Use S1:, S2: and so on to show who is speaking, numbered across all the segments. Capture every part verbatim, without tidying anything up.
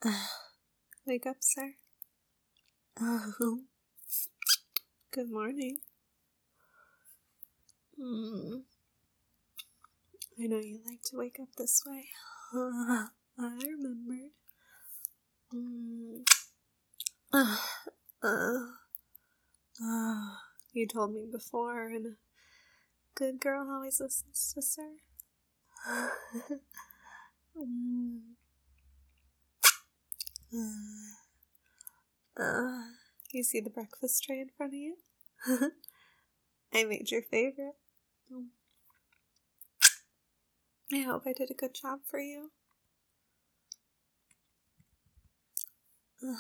S1: Wake up, sir. Oh, good morning. Mm. I know you like to wake up this way. Uh, I remembered. Mm. Uh, uh, uh, you told me before, and a good girl always listens to sir. mm. uh, uh, you see the breakfast tray in front of you? I made your favorite. I hope I did a good job for you. Oh.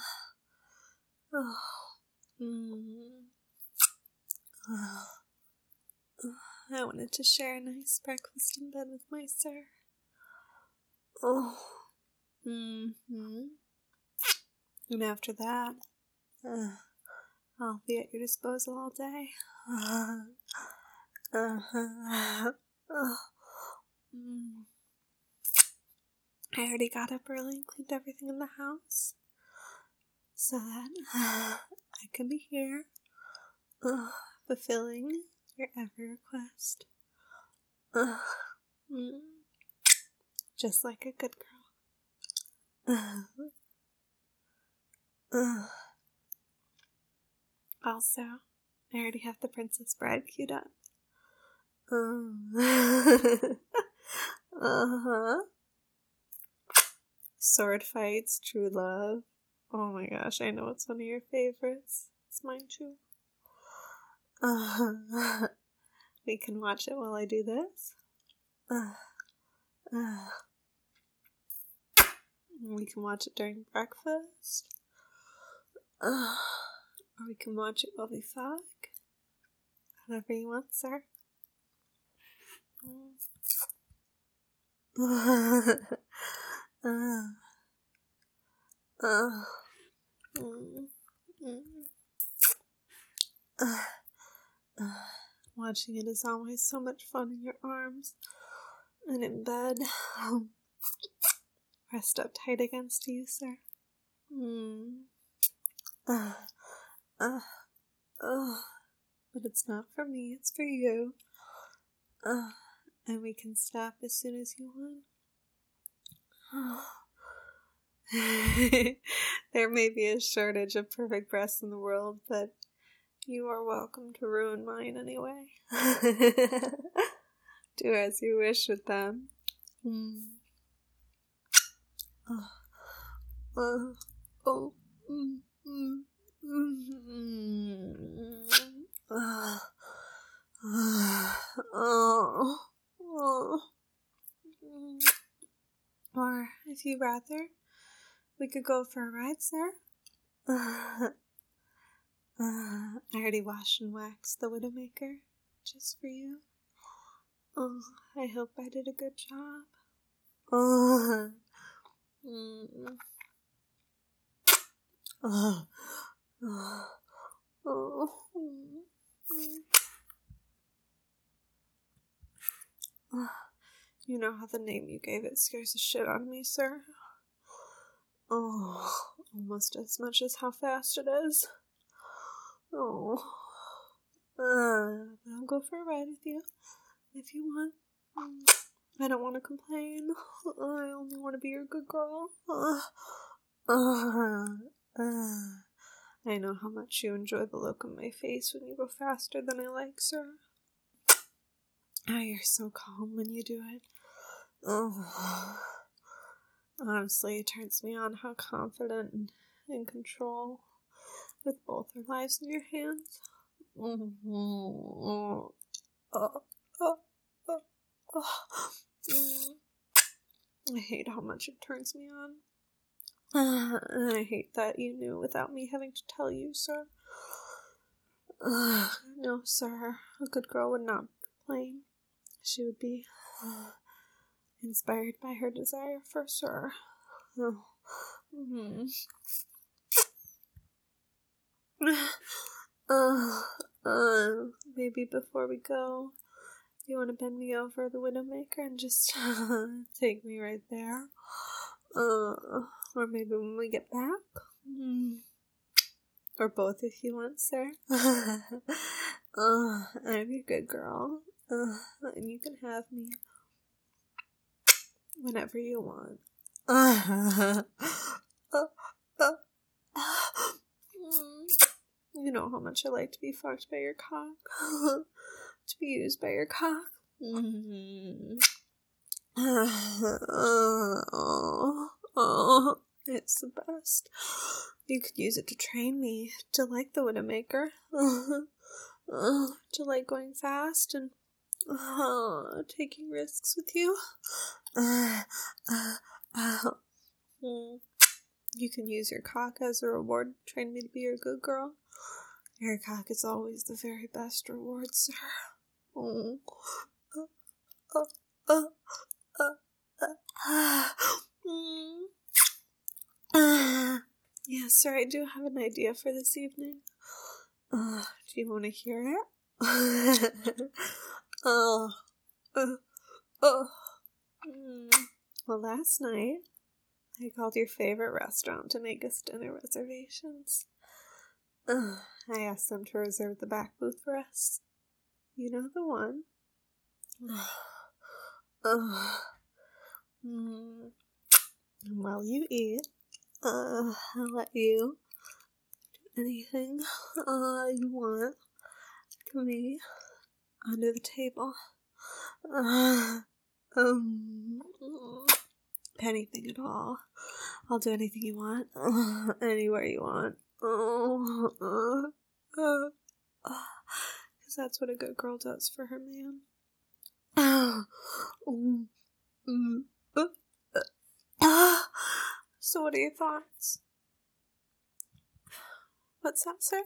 S1: Mm. Oh. I wanted to share a nice breakfast in bed with my sir. Oh. Mm-hmm. And after that, uh, I'll be at your disposal all day. Uh, uh, uh, mm. I already got up early and cleaned everything in the house, so that uh, I can be here, uh, fulfilling your every request. Uh, mm. Just like a good girl. Uh, uh. Also, I already have the Princess Bride queued up. Uh, uh-huh. Sword fights, true love. Oh my gosh, I know it's one of your favorites. It's mine too. Uh, we can watch it while I do this. Uh, uh. We can watch it during breakfast. Uh, or we can watch it while we fuck. Whatever you want, sir. uh, uh, uh, mm, mm. Uh, uh, watching it is always so much fun in your arms and in bed. Pressed up tight against you, sir. Mm. Uh, uh, uh. But it's not for me, it's for you. Uh, and we can stop as soon as you want. There may be a shortage of perfect breasts in the world, but you are welcome to ruin mine anyway. Do as you wish with them. Mm. Oh, oh, oh, mm, mm, mm, oh, oh, oh. Or, if you'd rather, we could go for a ride, sir. Uh, uh, I already washed and waxed the Widowmaker, just for you. Oh, I hope I did a good job. Oh, mm. oh, oh, oh, mm. Oh. You know how the name you gave it scares the shit out of me, sir? Oh, almost as much as how fast it is. Oh, uh, but I'll go for a ride with you if you want. I don't want to complain. I only want to be your good girl. Uh, uh, uh. I know how much you enjoy the look on my face when you go faster than I like, sir. Oh, you're so calm when you do it. Oh, honestly, it turns me on how confident and in control with both our lives in your hands. Mm-hmm. Oh, oh, oh, oh, oh. Mm. I hate how much it turns me on. Uh, and I hate that you knew without me having to tell you, sir. Uh, no, sir. A good girl would not complain. She would be uh, inspired by her desire for sir. Oh. Mm-hmm. uh, uh, maybe before we go, you want to bend me over the Widowmaker and just uh, take me right there? Uh, or maybe when we get back? Mm. Or both if you want, sir. uh, I'm your good girl. Uh, and you can have me whenever you want. Uh, uh, uh, you know how much I like to be fucked by your cock. To be used by your cock. Mm-hmm. Oh, oh, it's the best. You could use it to train me to like the Widowmaker. Uh, to like going fast and uh, taking risks with you. Uh, uh, uh, you can use your cock as a reward to train me to be your good girl. Your cock is always the very best reward, sir. Oh. Uh, uh, uh, uh, uh, mm. uh, yeah, sir, I do have an idea for this evening. Uh, do you want to hear it? uh, uh, uh. Mm. Well, last night, I called your favorite restaurant to make us dinner reservations. Uh, I asked them to reserve the back booth for us. You know the one. uh, mm. While you eat, uh, I'll let you do anything uh, you want to me under the table. Uh, um, anything at all. I'll do anything you want. Uh, anywhere you want. Oh, uh, uh, uh, Cause that's what a good girl does for her man. Uh, um, um, uh, uh, so what are your thoughts? What's that, sir?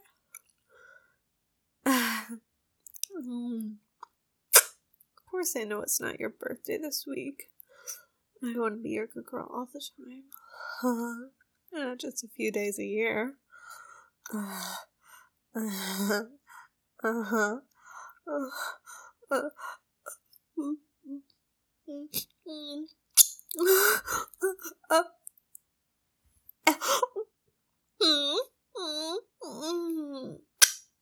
S1: um, of course I know it's not your birthday this week. I want to be your good girl all the time. Uh, not just a few days a year. Uh, uh, uh-huh. Uh, uh, mm, mm, mm, uh, mm, mm,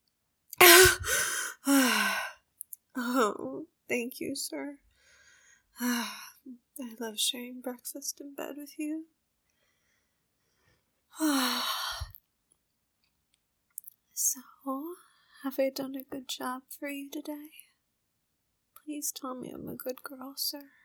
S1: mm. Oh, thank you, sir. I love sharing breakfast in bed with you. So, have I done a good job for you today? Please tell me I'm a good girl, sir.